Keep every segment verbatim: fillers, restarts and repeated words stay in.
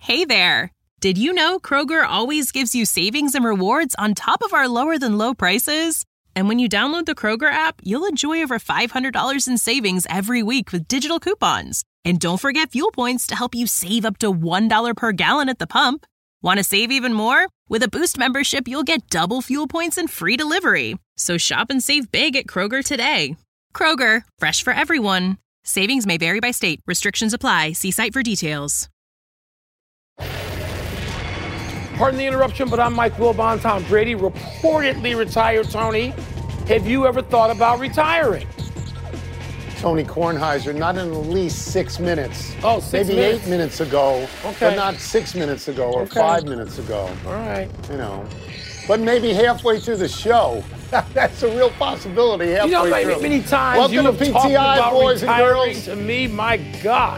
Hey there! Did you know Kroger always gives you savings and rewards on top of our lower-than-low prices? And when you download the Kroger app, you'll enjoy over five hundred dollars in savings every week with digital coupons. And don't forget fuel points to help you save up to one dollar per gallon at the pump. Want to save even more? With a Boost membership, you'll get double fuel points and free delivery. So shop and save big at Kroger today. Kroger, fresh for everyone. Savings may vary by state. Restrictions apply. See site for details. Pardon the interruption, but I'm Mike Wilbon. Tom Brady reportedly retired, Tony. Have you ever thought about retiring? Tony Kornheiser, not in at least six minutes. Oh, six Maybe minutes. eight minutes ago, Okay. but not six minutes ago or Okay. five minutes ago. All right. You know, but maybe halfway through the show. That's a real possibility. Halfway You know, through. many, many times Welcome you to have P talked T I, about boys and retiring girls. to me. My God.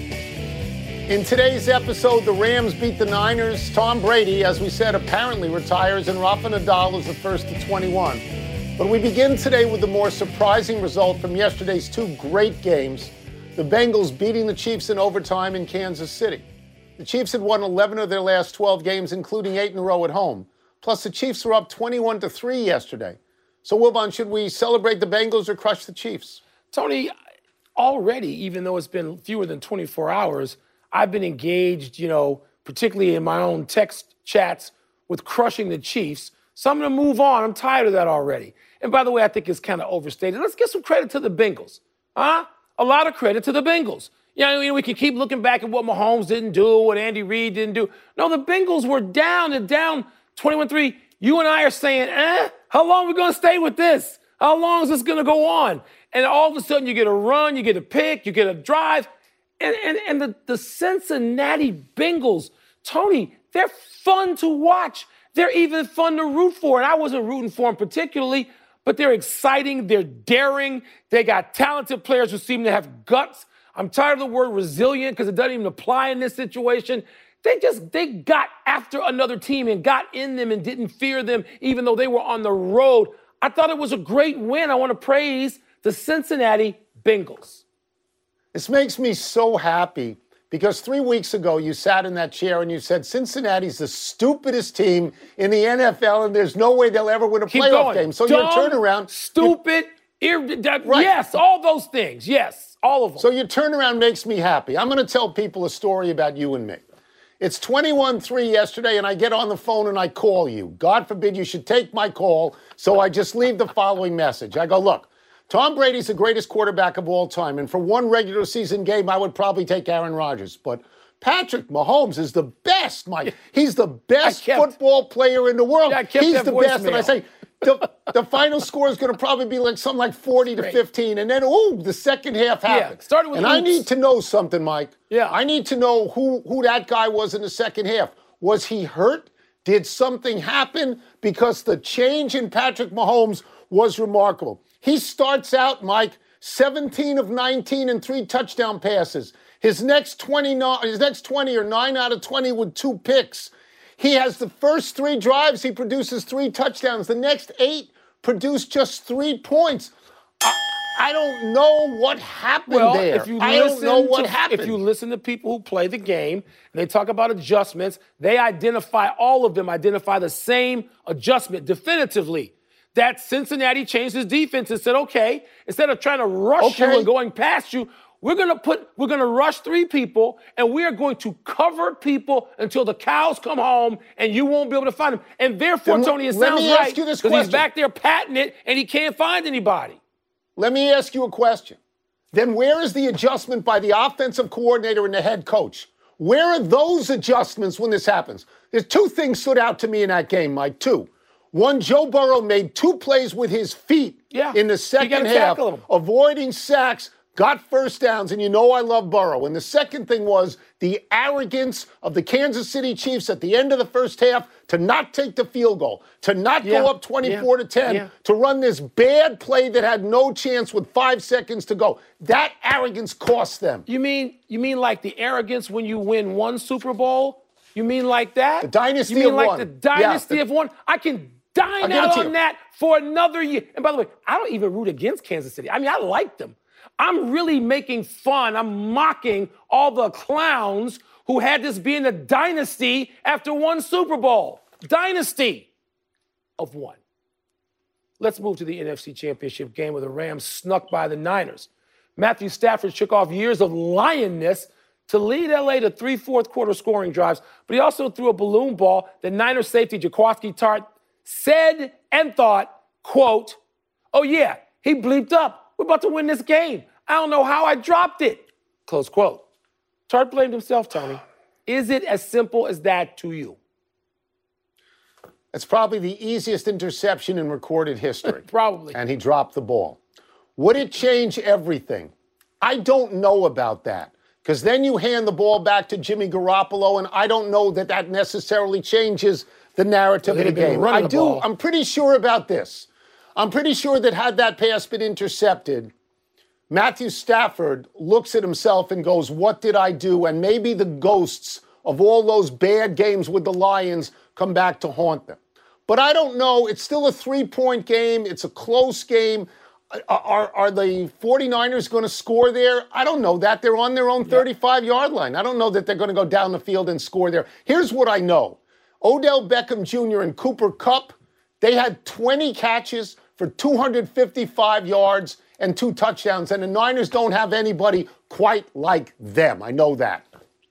In today's episode, the Rams beat the Niners. Tom Brady, as we said, apparently retires, and Rafa Nadal is the first to twenty-one. But we begin today with the more surprising result from yesterday's two great games. The Bengals beating the Chiefs in overtime in Kansas City. The Chiefs had won eleven of their last twelve games, including eight in a row at home. Plus, the Chiefs were up twenty-one to three yesterday. So, Wilbon, should we celebrate the Bengals or crush the Chiefs? Tony, already, even though it's been fewer than twenty-four hours, I've been engaged, you know, particularly in my own text chats with crushing the Chiefs. So I'm going to move on. I'm tired of that already. And by the way, I think it's kind of overstated. Let's give some credit to the Bengals. Huh? A lot of credit to the Bengals. You know, we can keep looking back at what Mahomes didn't do, what Andy Reid didn't do. No, the Bengals were down and down twenty-one three. You and I are saying, eh, how long are we going to stay with this? How long is this going to go on? And all of a sudden you get a run, you get a pick, you get a drive. And, and, and the, the Cincinnati Bengals, Tony, they're fun to watch. They're even fun to root for. And I wasn't rooting for them particularly, but they're exciting. They're daring. They got talented players who seem to have guts. I'm tired of the word resilient because it doesn't even apply in this situation. They just, they got after another team and got in them and didn't fear them, even though they were on the road. I thought it was a great win. I want to praise the Cincinnati Bengals. This makes me so happy because three weeks ago you sat in that chair and you said Cincinnati's the stupidest team in the N F L and there's no way they'll ever win a Keep playoff going. game. So Dumb, your turnaround, stupid, ir- that, Right. yes, all those things, yes, all of them. so your turnaround makes me happy. I'm going to tell people a story about you and me. It's twenty-one three yesterday and I get on the phone and I call you. God forbid you should take my call, so I just leave the following message. I go, look, Tom Brady's the greatest quarterback of all time, and for one regular season game, I would probably take Aaron Rodgers. But Patrick Mahomes is the best, Mike. He's the best kept, football player in the world. Yeah, I kept He's that the best. And I voicemail. say, the, the final score is going to probably be like something like forty to fifteen. And then, ooh, the second half happened. Yeah, started with and I oops. need to know something, Mike. Yeah. I need to know who, who that guy was in the second half. Was he hurt? Did something happen? Because the change in Patrick Mahomes was remarkable. He starts out, Mike, seventeen of nineteen and three touchdown passes. His next twenty, his next twenty are nine out of twenty with two picks. He has the first three drives, he produces three touchdowns. The next eight produce just three points. I, I don't know what happened well, there. If you I don't listen know what to, happened. If you listen to people who play the game and they talk about adjustments, they identify, all of them identify the same adjustment definitively. That Cincinnati changed his defense and said, okay, instead of trying to rush Okay. you and going past you, we're gonna put, we're gonna rush three people and we are going to cover people until the cows come home and you won't be able to find them. And therefore, Then Tony, it let sounds me ask right you this because he's question. back there patting it and he can't find anybody. Let me ask you a question. Then where is the adjustment by the offensive coordinator and the head coach? Where are those adjustments when this happens? There's two things stood out to me in that game, Mike, two. One, Joe Burrow made two plays with his feet Yeah, in the you second gotta half, tackle him. avoiding sacks, got first downs, and you know I love Burrow. And the second thing was the arrogance of the Kansas City Chiefs at the end of the first half to not take the field goal, to not Yeah, go up twenty-four to ten, yeah. to run this bad play that had no chance with five seconds to go. That arrogance cost them. You mean you mean like the arrogance when you win one Super Bowl? You mean like that? The dynasty You mean of like one. the dynasty Yeah, the- of one? I can dine I'll give it out to on you. that for another year. And by the way, I don't even root against Kansas City. I mean, I like them. I'm really making fun. I'm mocking all the clowns who had this being a dynasty after one Super Bowl. Dynasty of one. Let's move to the N F C Championship game where the Rams snuck by the Niners. Matthew Stafford shook off years of lionness to lead L A to three fourth quarter scoring drives, but he also threw a balloon ball that Niners safety Jaquiski Tartt said and thought, quote, oh yeah, he bleeped up. We're about to win this game. I don't know how I dropped it, close quote. Tartt blamed himself, Tony. Is it as simple as that to you? It's probably the easiest interception in recorded history. Probably. And he dropped the ball. Would it change everything? I don't know about that. Because then you hand the ball back to Jimmy Garoppolo, and I don't know that that necessarily changes the narrative of the game. I do. Ball. I'm pretty sure about this. I'm pretty sure that had that pass been intercepted, Matthew Stafford looks at himself and goes, what did I do? And maybe the ghosts of all those bad games with the Lions come back to haunt them. But I don't know. It's still a three-point game. It's a close game. Are, are the 49ers going to score there? I don't know that. They're on their own thirty-five-yard line. I don't know that they're going to go down the field and score there. Here's what I know. Odell Beckham Junior and Cooper Kupp, they had twenty catches for two hundred fifty-five yards and two touchdowns, and the Niners don't have anybody quite like them. I know that.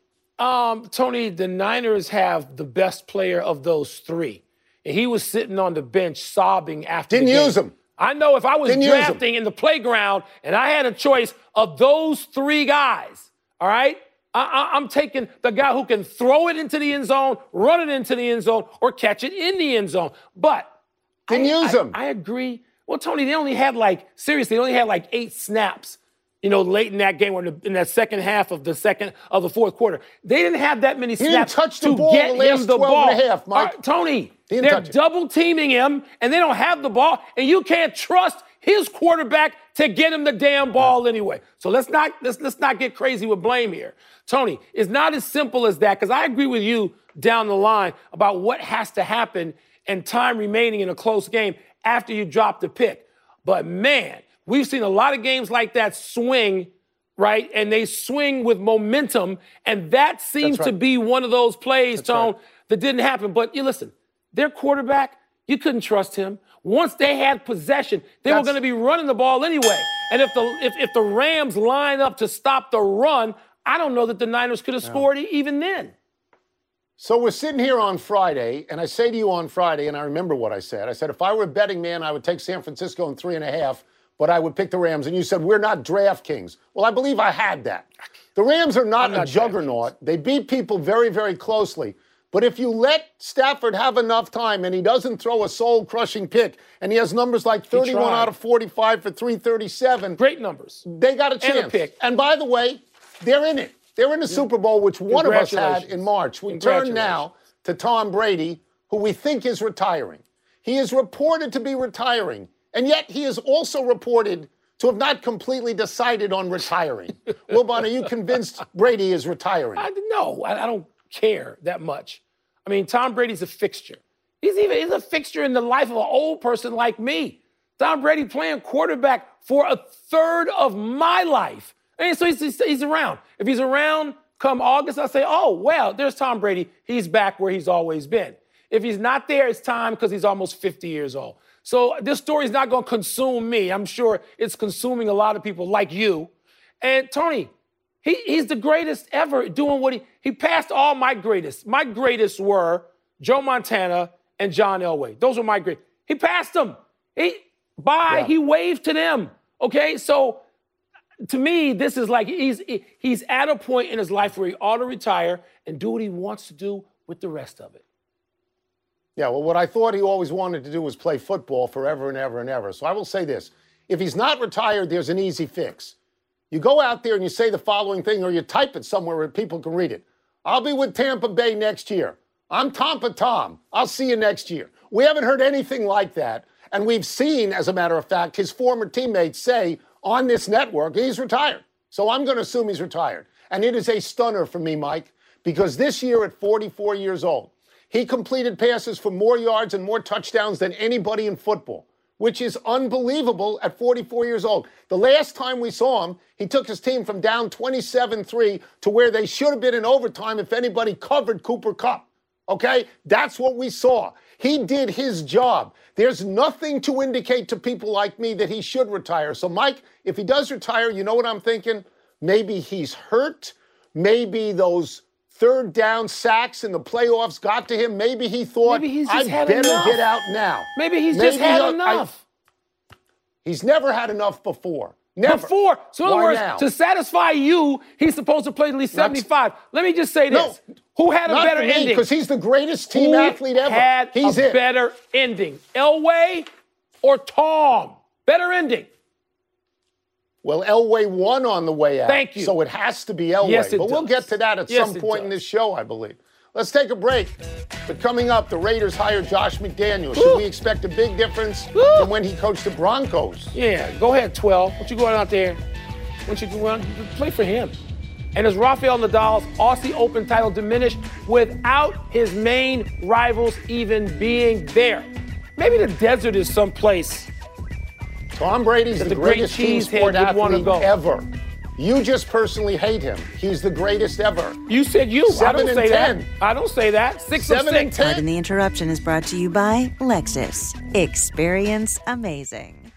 Um, Tony, the Niners have the best player of those three. And he was sitting on the bench sobbing after Didn't the game. use him. I know if I was Didn't drafting in the playground and I had a choice of those three guys, all right, I, I, I'm taking the guy who can throw it into the end zone, run it into the end zone, or catch it in the end zone. But Didn't I, use I, him. I agree. Well, Tony, they only had like, seriously, they only had like eight snaps, you know, late in that game or in, the, in that second half of the second of the fourth quarter. They didn't have that many he snaps didn't touch the to ball get the last him the twelve ball. and a half, Mike. Uh, Tony, Didn't they're touch it. double teaming him, and they don't have the ball, and you can't trust his quarterback to get him the damn ball anyway. So let's not let's let's not get crazy with blame here. Tony, it's not as simple as that, because I agree with you down the line about what has to happen and time remaining in a close game after you drop the pick. But man, we've seen a lot of games like that swing, right? And they swing with momentum, and that seems right. to be one of those plays, That's Tone, right. that didn't happen. But you listen, their quarterback, you couldn't trust him. Once they had possession, they That's, were going to be running the ball anyway. And if the if, if the Rams line up to stop the run, I don't know that the Niners could have scored no. even then. So we're sitting here on Friday, and I say to you on Friday, and I remember what I said. I said, if I were a betting man, I would take San Francisco in three and a half, but I would pick the Rams. And you said, we're not DraftKings. Well, I believe I had that. The Rams are not, not a juggernaut. They beat people very, very closely. But if you let Stafford have enough time and he doesn't throw a soul-crushing pick and he has numbers like thirty-one out of forty-five for three thirty-seven. Great numbers. They got a chance. And a pick. And by the way, they're in it. They're in the yeah. Super Bowl, which one of us had in March. We turn now to Tom Brady, who we think is retiring. He is reported to be retiring, and yet he is also reported to have not completely decided on retiring. Wilbon, are you convinced Brady is retiring? I, no, I, I don't care that much. I mean, Tom Brady's a fixture. He's even he's a fixture in the life of an old person like me. Tom Brady playing quarterback for a third of my life. I mean, so he's, he's, he's around. If he's around come August, I'll say, oh, well, there's Tom Brady. He's back where he's always been. If he's not there, it's time because he's almost fifty years old. So this story's not going to consume me. I'm sure it's consuming a lot of people like you. And Tony, he, he's the greatest ever doing what he, he passed all my greatest. My greatest were Joe Montana and John Elway. Those were my great. He passed them. He, bye, yeah. He waved to them. Okay, so to me, this is like he's he's at a point in his life where he ought to retire and do what he wants to do with the rest of it. Yeah, well, what I thought he always wanted to do was play football forever and ever and ever. So I will say this. If he's not retired, there's an easy fix. You go out there and you say the following thing, or you type it somewhere where people can read it. I'll be with Tampa Bay next year. I'm Tampa Tom. I'll see you next year. We haven't heard anything like that. And we've seen, as a matter of fact, his former teammates say on this network, he's retired. So I'm going to assume he's retired. And it is a stunner for me, Mike, because this year at forty-four years old, he completed passes for more yards and more touchdowns than anybody in football. which is unbelievable at forty-four years old. The last time we saw him, he took his team from down twenty-seven three to where they should have been in overtime if anybody covered Cooper Kupp. Okay? That's what we saw. He did his job. There's nothing to indicate to people like me that he should retire. So, Mike, if he does retire, you know what I'm thinking? Maybe he's hurt. Maybe those third down sacks in the playoffs got to him. Maybe he thought, Maybe he's just I had better enough. get out now. Maybe he's Maybe just had I- enough. I- he's never had enough before. Never. Before. So in other Why words, now? to satisfy you, he's supposed to play at least seventy-five. Let me just say this. No, Who had a Not better for me, ending? because he's the greatest team Who athlete ever. had He's a it. better ending? Elway or Tom? Better ending. Well, Elway won on the way out. Thank you. So it has to be Elway. Yes, it but we'll does. get to that at Yes, some it point in does. this show, I believe. Let's take a break. But coming up, the Raiders hired Josh McDaniels. Woo. Should we expect a big difference Woo. from when he coached the Broncos? Yeah, go ahead, twelve. What you going out there? What you go out, play for him. And does Rafael Nadal's Aussie Open title diminish without his main rivals even being there? Maybe the desert is someplace. Tom Brady's That the, the great greatest team cheesehead sport would wanna athlete go. ever. You just personally hate him. He's the greatest ever. You said you. Seven I don't and say ten. that. I don't say that. Six Seven of and six. ten. Pardon the interruption is brought to you by Lexus. Experience amazing.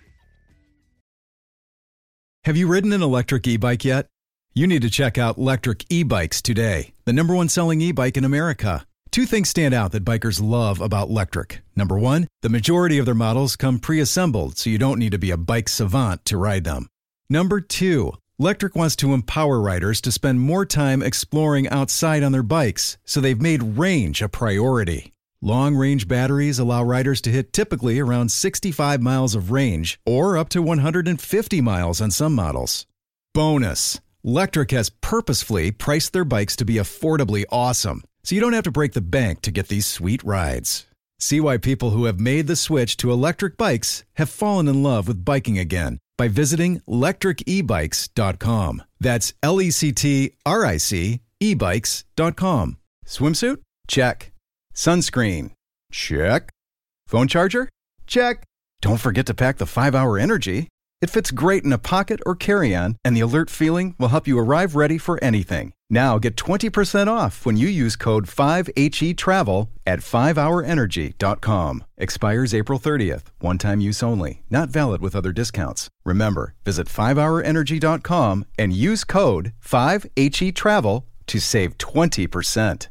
Have you ridden an electric e-bike yet? You need to check out Lectric E-Bikes today, the number one selling e-bike in America. Two things stand out that bikers love about Lectric. Number one, the majority of their models come pre-assembled, so you don't need to be a bike savant to ride them. Number two, Lectric wants to empower riders to spend more time exploring outside on their bikes, so they've made range a priority. Long-range batteries allow riders to hit typically around sixty-five miles of range or up to one hundred fifty miles on some models. Bonus, Lectric has purposefully priced their bikes to be affordably awesome, so you don't have to break the bank to get these sweet rides. See why people who have made the switch to electric bikes have fallen in love with biking again by visiting lectric e bikes dot com. That's L E C T R I C e bikes dot com. Swimsuit? Check. Sunscreen? Check. Phone charger? Check. Don't forget to pack the five hour Energy. It fits great in a pocket or carry-on, and the alert feeling will help you arrive ready for anything. Now get twenty percent off when you use code five H E travel at five hour energy dot com. Expires April thirtieth. One-time use only. Not valid with other discounts. Remember, visit five hour energy dot com and use code five H E travel to save twenty percent.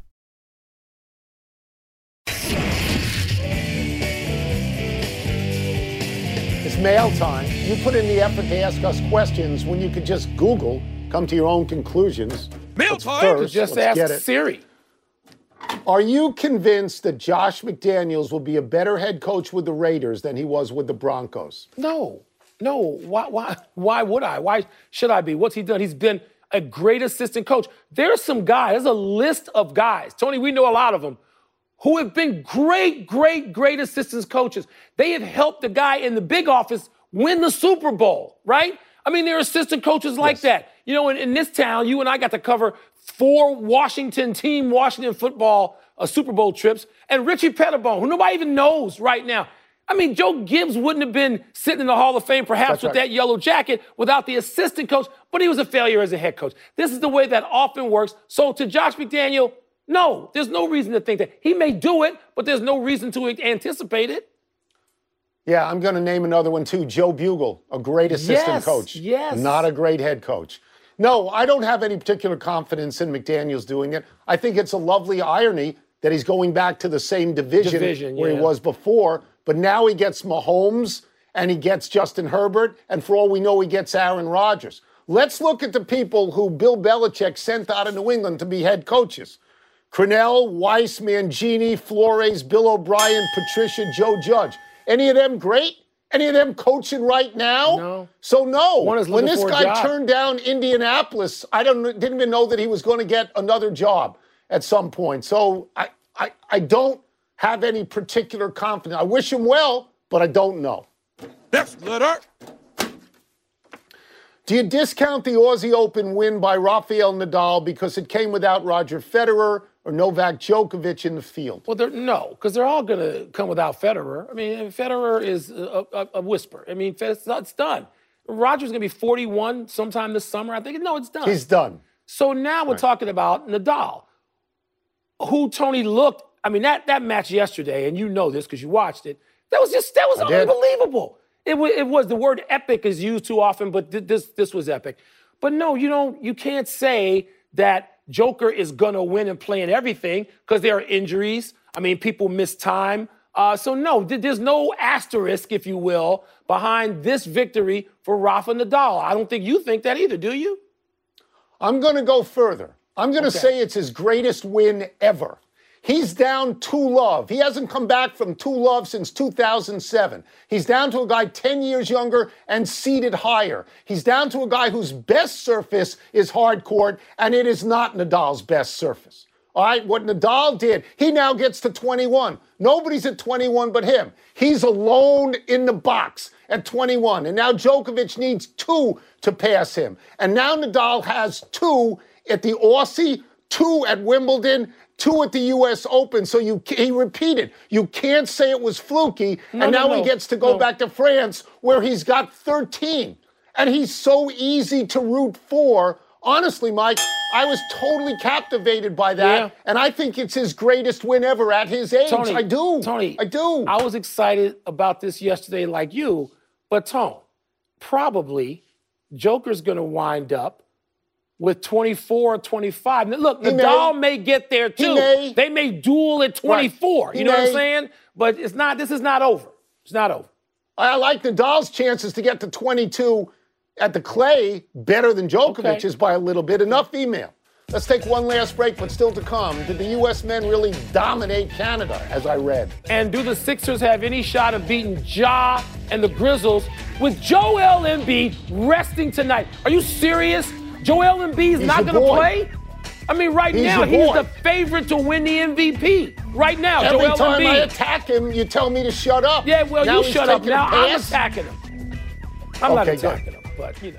It's mail time. You put in the effort to ask us questions when you could just Google, come to your own conclusions. Mail But time. first, Just let's get ask it. Siri. Are you convinced that Josh McDaniels will be a better head coach with the Raiders than he was with the Broncos? No, no. Why? Why? Why would I? Why should I be? What's he done? He's been a great assistant coach. There's some guys. There's a list of guys. Tony, we know a lot of them who have been great, great, great assistant coaches. They have helped the guy in the big office win the Super Bowl, right? I mean, there are assistant coaches like Yes. that. You know, in, in this town, you and I got to cover four Washington team, Washington football uh, Super Bowl trips, and Richie Pettibone, who nobody even knows right now. I mean, Joe Gibbs wouldn't have been sitting in the Hall of Fame perhaps That's with right. that yellow jacket without the assistant coach, but he was a failure as a head coach. This is the way that often works. So to Josh McDaniel, no, there's no reason to think that. He may do it, but there's no reason to anticipate it. Yeah, I'm going to name another one too. Joe Bugle, a great assistant Yes, coach. yes. Not a great head coach. No, I don't have any particular confidence in McDaniels doing it. I think it's a lovely irony that he's going back to the same division, Division, where yeah. he was before, but now he gets Mahomes and he gets Justin Herbert, and for all we know, he gets Aaron Rodgers. Let's look at the people who Bill Belichick sent out of New England to be head coaches. Crennel, Weiss, Mangini, Flores, Bill O'Brien, Patricia, Joe Judge. Any of them great? Any of them coaching right now? No. So no. One is when looking this for a guy job. turned down Indianapolis, I don't didn't even know that he was going to get another job at some point. So I, I, I don't have any particular confidence. I wish him well, but I don't know. Next letter. Do you discount the Aussie Open win by Rafael Nadal because it came without Roger Federer, or Novak Djokovic in the field? Well, they're, no, because they're all going to come without Federer. I mean, Federer is a, a, a whisper. I mean, it's, it's done. Roger's going to be forty-one sometime this summer. I think, no, it's done. He's done. So now we're right. talking about Nadal, who Tony looked, I mean, that, that match yesterday, and you know this because you watched it, that was just, that was I unbelievable. It was, it was, the word epic is used too often, but th- this this was epic. But no, you don't, you can't say that Joker is going to win and play in everything because there are injuries. I mean, people miss time. Uh, so no, th- there's no asterisk, if you will, behind this victory for Rafa Nadal. I don't think you think that either, do you? I'm going to go further. I'm going to okay. say it's his greatest win ever. He's down two love. He hasn't come back from two love since two thousand seven. He's down to a guy ten years younger and seated higher. He's down to a guy whose best surface is hard court, and it is not Nadal's best surface. All right, what Nadal did, he now gets to twenty-one. Nobody's at twenty-one but him. He's alone in the box at twenty-one, and now Djokovic needs two to pass him. And now Nadal has two at the Aussie, two at Wimbledon, two at the U S Open. So you he repeated. You can't say it was fluky. No, and now no, no. he gets to go no. back to France where he's got thirteen. And he's so easy to root for. Honestly, Mike, I was totally captivated by that. Yeah. And I think it's his greatest win ever at his age. Tony, I do. Tony, I do. I was excited about this yesterday like you. But, Tone, probably Joker's going to wind up with twenty-four or twenty-five. Now, look, he Nadal may. may get there, too. May. They may duel at twenty-four. Right. You know may. what I'm saying? But it's not. This is not over. It's not over. I like Nadal's chances to get to twenty-two at the clay better than Djokovic's okay. by a little bit. Enough email. Let's take one last break, but still to come. Did the U S men really dominate Canada, as I read? And do the Sixers have any shot of beating Ja and the Grizzlies with Joel Embiid resting tonight? Are you serious? Joel Embiid's he's not going to play? I mean, right he's now, he's the favorite to win the M V P. Right now, Every Joel time Embiid. I attack him, you tell me to shut up. Yeah, well, now you shut up. Now I'm attacking him. I'm okay, not attacking him, but, you know.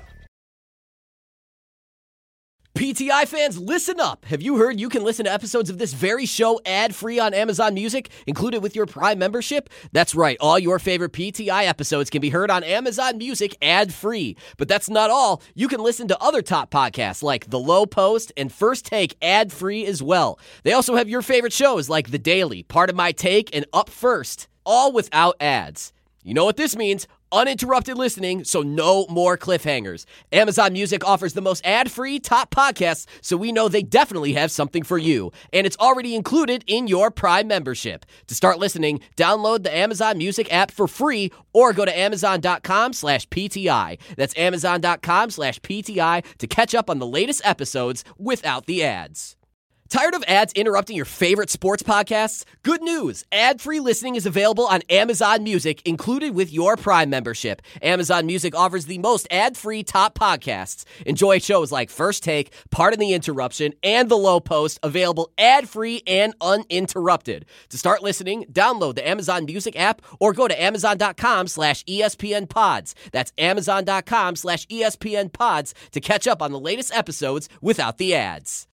P T I fans, listen up. Have you heard you can listen to episodes of this very show ad-free on Amazon Music, included with your Prime membership? That's right. All your favorite P T I episodes can be heard on Amazon Music ad-free. But that's not all. You can listen to other top podcasts like The Low Post and First Take ad-free as well. They also have your favorite shows like The Daily, Part of My Take, and Up First, all without ads. You know what this means? Uninterrupted listening, so no more cliffhangers. Amazon Music offers the most ad-free top podcasts, so we know they definitely have something for you. And it's already included in your Prime membership. To start listening, download the Amazon Music app for free or go to amazon.com slash PTI. That's amazon.com slash PTI to catch up on the latest episodes without the ads. Tired of ads interrupting your favorite sports podcasts? Good news! Ad-free listening is available on Amazon Music, included with your Prime membership. Amazon Music offers the most ad-free top podcasts. Enjoy shows like First Take, Pardon the Interruption, and The Low Post, available ad-free and uninterrupted. To start listening, download the Amazon Music app or go to amazon.com slash ESPN pods. That's amazon.com slash ESPN pods to catch up on the latest episodes without the ads.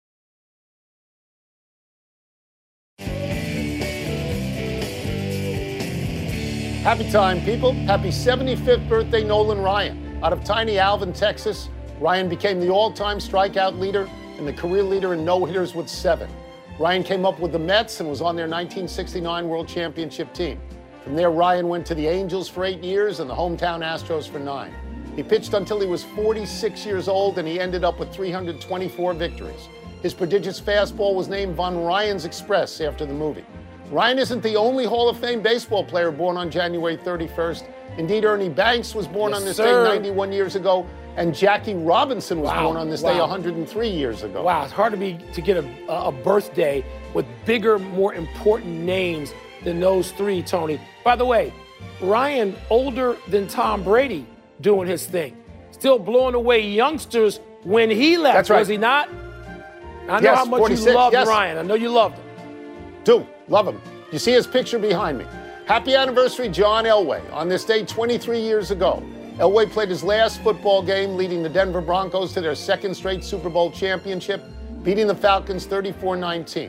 Happy time, people. Happy seventy-fifth birthday, Nolan Ryan. Out of tiny Alvin, Texas, Ryan became the all-time strikeout leader and the career leader in no-hitters with seven. Ryan came up with the Mets and was on their nineteen sixty-nine World Championship team. From there, Ryan went to the Angels for eight years and the hometown Astros for nine. He pitched until he was forty-six years old, and he ended up with three hundred twenty-four victories. His prodigious fastball was named Von Ryan's Express after the movie. Ryan isn't the only Hall of Fame baseball player born on January thirty-first. Indeed, Ernie Banks was born yes, on this sir. day ninety-one years ago, and Jackie Robinson was wow. born on this wow. day one hundred three years ago. Wow, it's hard to be to get a, a birthday with bigger, more important names than those three, Tony. By the way, Ryan, older than Tom Brady, doing his thing. Still blowing away youngsters when he left, That's right. was he not? I know yes, how much forty-six, you loved yes. Ryan. I know you loved him. Do. Love him. You see his picture behind me. Happy anniversary, John Elway. On this day twenty-three years ago, Elway played his last football game, leading the Denver Broncos to their second straight Super Bowl championship, beating the Falcons thirty-four nineteen.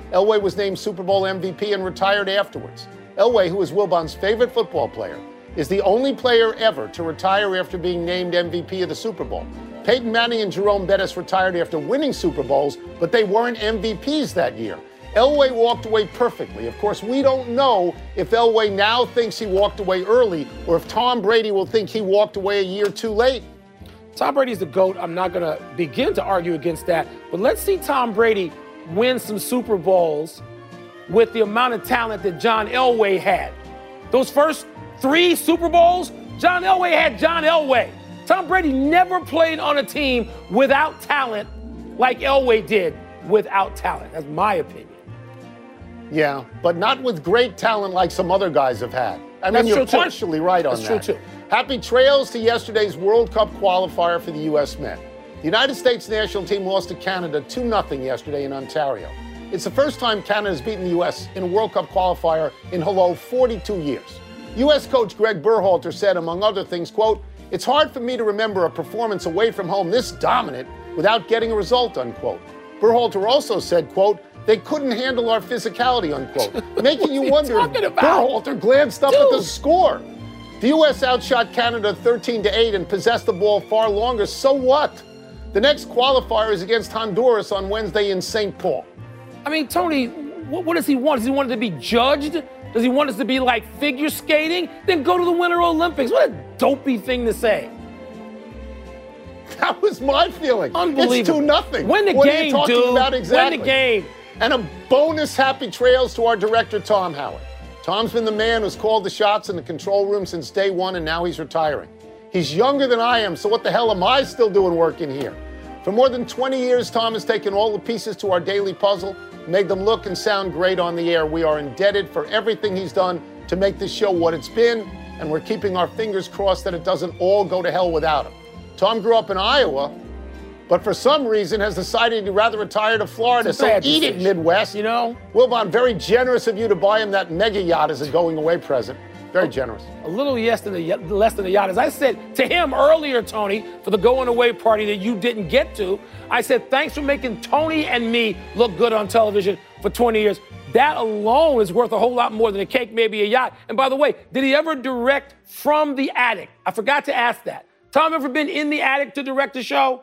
Elway was named Super Bowl M V P and retired afterwards. Elway, who is Wilbon's favorite football player, is the only player ever to retire after being named M V P of the Super Bowl. Peyton Manning and Jerome Bettis retired after winning Super Bowls, but they weren't M V Ps that year. Elway walked away perfectly. Of course, we don't know if Elway now thinks he walked away early or if Tom Brady will think he walked away a year too late. Tom Brady's the GOAT. I'm not going to begin to argue against that. But let's see Tom Brady win some Super Bowls with the amount of talent that John Elway had. Those first three Super Bowls, John Elway had John Elway. Tom Brady never played on a team without talent like Elway did without talent. That's my opinion. Yeah, but not with great talent like some other guys have had. I mean, That's you're true partially too. right on That's that. That's true, too. Happy trails to yesterday's World Cup qualifier for the U S men. The United States national team lost to Canada two nothing yesterday in Ontario. It's the first time Canada has beaten the U S in a World Cup qualifier in, hello, forty-two years. U S coach Greg Berhalter said, among other things, quote, "It's hard for me to remember a performance away from home this dominant without getting a result," unquote. Berhalter also said, quote, "They couldn't handle our physicality," unquote. Making you wonder if Berhalter glanced up Dude. at the score. The U S outshot Canada thirteen to eight and possessed the ball far longer. So what? The next qualifier is against Honduras on Wednesday in Saint Paul. I mean, Tony, what, what does he want? Does he want it to be judged? Does he want us to be like figure skating? Then go to the Winter Olympics. What a dopey thing to say. That was my feeling. Unbelievable. It's two nothing. Win the what game, are you talking dude. about exactly? Win the game. And a bonus happy trails to our director, Tom Howard. Tom's been the man who's called the shots in the control room since day one, and now he's retiring. He's younger than I am, so what the hell am I still doing working here? For more than twenty years, Tom has taken all the pieces to our daily puzzle, made them look and sound great on the air. We are indebted for everything he's done to make this show what it's been, and we're keeping our fingers crossed that it doesn't all go to hell without him. Tom grew up in Iowa, but for some reason has decided he'd rather retire to Florida. So eat it, Midwest. You know? Wilbon, very generous of you to buy him that mega yacht as a going-away present. Very generous. A little yes than a, less than a yacht. As I said to him earlier, Tony, for the going-away party that you didn't get to, I said, thanks for making Tony and me look good on television for twenty years. That alone is worth a whole lot more than a cake, maybe a yacht. And by the way, did he ever direct from the attic? I forgot to ask that. Tom ever been in the attic to direct a show?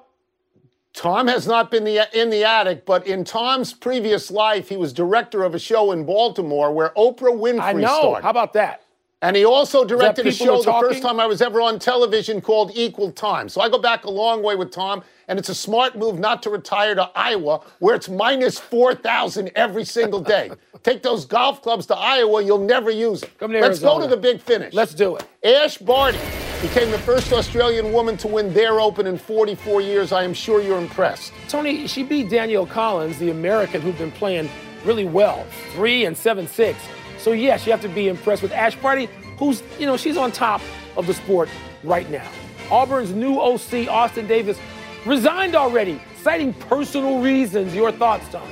Tom has not been the, in the attic, but in Tom's previous life, he was director of a show in Baltimore where Oprah Winfrey I know. starred. How about that? And he also directed a show the talking? first time I was ever on television called Equal Time. So I go back a long way with Tom, and it's a smart move not to retire to Iowa, where it's minus four thousand every single day. Take those golf clubs to Iowa, you'll never use them. Come to Let's Arizona. go to the big finish. Let's do it. Ash Barty became the first Australian woman to win their Open in forty-four years. I am sure you're impressed. Tony, she beat Danielle Collins, the American who'd been playing really well, three and seven six. So yes, you have to be impressed with Ash Barty, who's, you know, she's on top of the sport right now. Auburn's new O C, Austin Davis, resigned already, citing personal reasons. Your thoughts, Tony?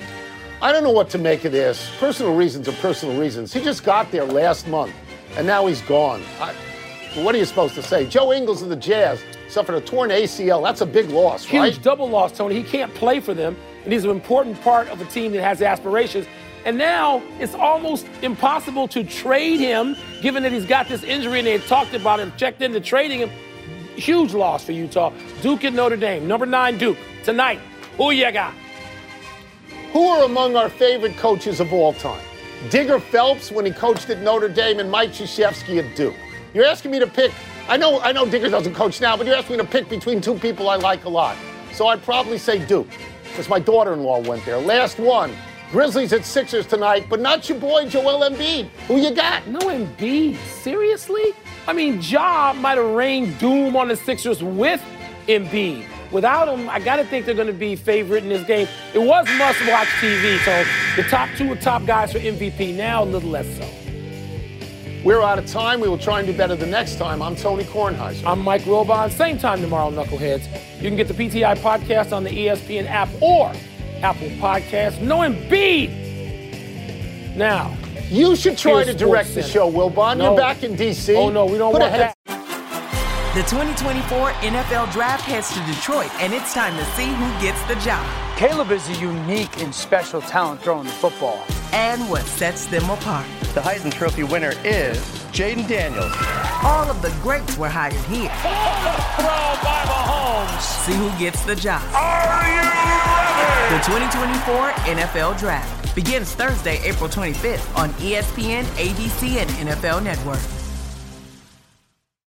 I don't know what to make of this. Personal reasons are personal reasons. He just got there last month, and now he's gone. I, what are you supposed to say? Joe Ingles of the Jazz suffered a torn A C L. That's a big loss, Huge right? Huge double loss, Tony. He can't play for them, and he's an important part of a team that has aspirations. And now it's almost impossible to trade him, given that he's got this injury and they had talked about him, checked into trading him. Huge loss for Utah. Duke at Notre Dame. Number nine, Duke. Tonight, who you got? Who are among our favorite coaches of all time? Digger Phelps when he coached at Notre Dame and Mike Krzyzewski at Duke. You're asking me to pick. I know, I know Digger doesn't coach now, but you're asking me to pick between two people I like a lot. So I'd probably say Duke, because my daughter-in-law went there. Last one. Grizzlies at Sixers tonight, but not your boy Joel Embiid. Who you got? No Embiid. Seriously? I mean, Ja might have rained doom on the Sixers with Embiid. Without him, I got to think they're going to be favorite in this game. It was must-watch T V, so the top two are top guys for M V P. Now, a little less so. We're out of time. We will try and do better the next time. I'm Tony Kornheiser. I'm Mike Wilbon. Same time tomorrow, Knuckleheads. You can get the P T I podcast on the E S P N app or Apple Podcasts. No Embiid. Now, you should try to direct the show, Wilbon. No. You're back in D C. Oh, no, we don't Put want that. The twenty twenty-four N F L Draft heads to Detroit, and it's time to see who gets the job. Caleb is a unique and special talent throwing the football. And what sets them apart. The Heisman Trophy winner is Jaden Daniels. All of the greats were hired here. Throw by Mahomes. See who gets the job. Are you ready? The twenty twenty-four N F L Draft begins Thursday, April twenty-fifth on E S P N, A B C, and N F L Network.